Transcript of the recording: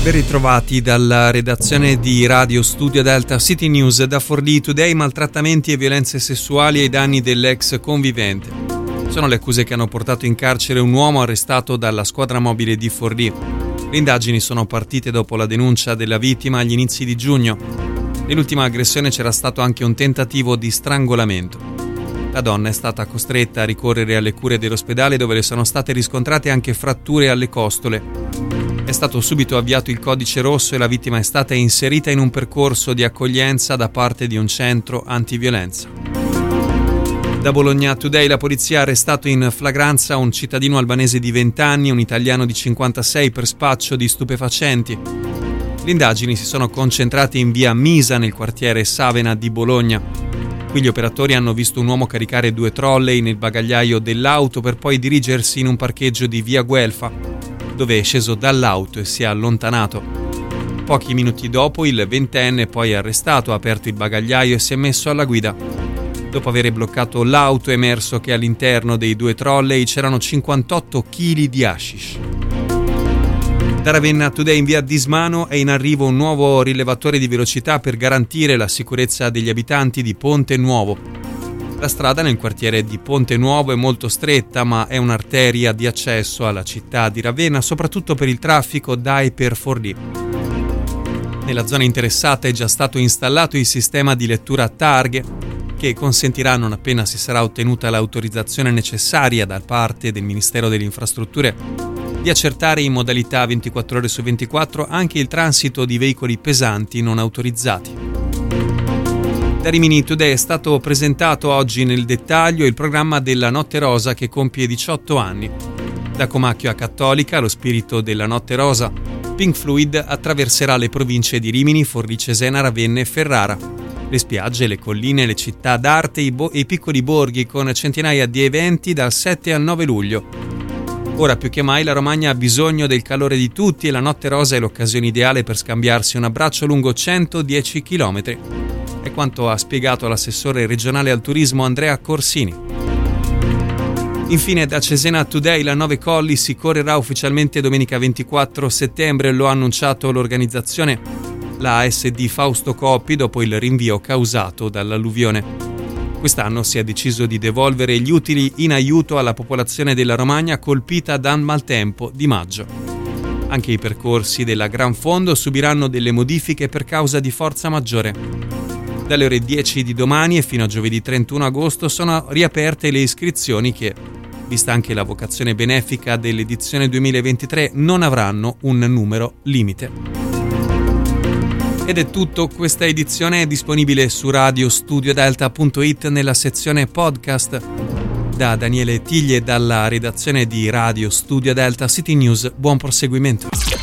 Ben ritrovati dalla redazione di Radio Studio Delta City News. Da Forlì Today: maltrattamenti e violenze sessuali ai danni dell'ex convivente. Sono le accuse che hanno portato in carcere un uomo arrestato dalla squadra mobile di Forlì. Le indagini sono partite dopo la denuncia della vittima agli inizi di giugno. Nell'ultima aggressione c'era stato anche un tentativo di strangolamento. La donna è stata costretta a ricorrere alle cure dell'ospedale, dove le sono state riscontrate anche fratture alle costole. È stato subito avviato il codice rosso e la vittima è stata inserita in un percorso di accoglienza da parte di un centro antiviolenza. Da Bologna Today: la polizia ha arrestato in flagranza un cittadino albanese di 20 anni e un italiano di 56 per spaccio di stupefacenti. Le indagini si sono concentrate in via Misa, nel quartiere Savena di Bologna. Qui gli operatori hanno visto un uomo caricare 2 trolley nel bagagliaio dell'auto per poi dirigersi in un parcheggio di via Guelfa, dove è sceso dall'auto e si è allontanato. Pochi minuti dopo il ventenne, poi arrestato, ha aperto il bagagliaio e si è messo alla guida. Dopo aver bloccato l'auto è emerso che all'interno dei 2 trolley c'erano 58 kg di hashish. Da Ravenna Today: in via Dismano è in arrivo un nuovo rilevatore di velocità per garantire la sicurezza degli abitanti di Ponte Nuovo. La strada nel quartiere di Ponte Nuovo è molto stretta, ma è un'arteria di accesso alla città di Ravenna, soprattutto per il traffico da e per Forlì. Nella zona interessata è già stato installato il sistema di lettura a targhe, che consentirà, non appena si sarà ottenuta l'autorizzazione necessaria da parte del Ministero delle Infrastrutture, di accertare in modalità 24 ore su 24 anche il transito di veicoli pesanti non autorizzati. Da Rimini Today: è stato presentato oggi nel dettaglio il programma della Notte Rosa, che compie 18 anni. Da Comacchio a Cattolica, lo spirito della Notte Rosa, Pink Floyd attraverserà le province di Rimini, Forlì, Cesena, Ravenna e Ferrara, le spiagge, le colline, le città d'arte e i piccoli borghi, con centinaia di eventi dal 7 al 9 luglio. Ora più che mai la Romagna ha bisogno del calore di tutti e la Notte Rosa è l'occasione ideale per scambiarsi un abbraccio lungo 110 km. È quanto ha spiegato l'assessore regionale al turismo Andrea Corsini. Infine da Cesena Today: la 9 Colli si correrà ufficialmente domenica 24 settembre, lo ha annunciato l'organizzazione, la ASD Fausto Coppi, dopo il rinvio causato dall'alluvione. Quest'anno si è deciso di devolvere gli utili in aiuto alla popolazione della Romagna colpita dal maltempo di maggio. Anche i percorsi della Gran Fondo subiranno delle modifiche per causa di forza maggiore. Dalle ore 10 di domani e fino a giovedì 31 agosto sono riaperte le iscrizioni che, vista anche la vocazione benefica dell'edizione 2023, non avranno un numero limite. Ed è tutto, questa edizione è disponibile su radiostudiodelta.it nella sezione podcast. Da Daniele Tiglie, dalla redazione di Radio Studio Delta City News, buon proseguimento.